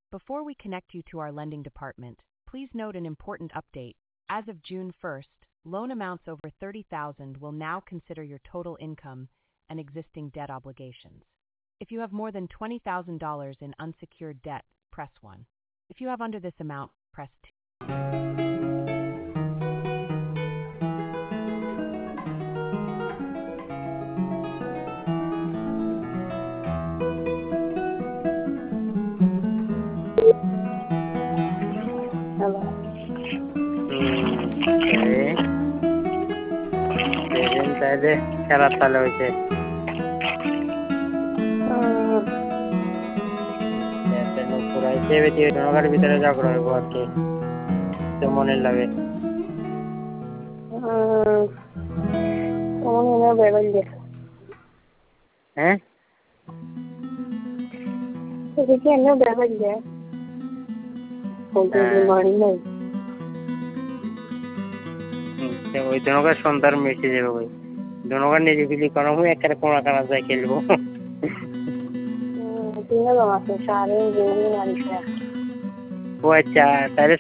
Before we connect you to our lending department, please note an important update. As of June 1st, loan amounts over $30,000 will now consider your total income and existing debt obligations. If you have more than $20,000 in unsecured debt, press 1. If you have under this amount, press 2. Hello. Okay. Present তাহলে খারাপ তাহলে হয়েছে পুরাইছে বেশি নগার ভিতরে ঝগড়া হইব আর কি তো মনে লাগে Someone beverage. হ্যাঁ Because no beverage. Good morning. ওই জনকার সন্ধ্যার মেসেজ যাবে ভাই জনকার নিজে ফিলি করা হয় একটা কোনা কানা যায় খেলবো Tiene lo más usado en Google Marisha. ও আচ্ছা তাহলে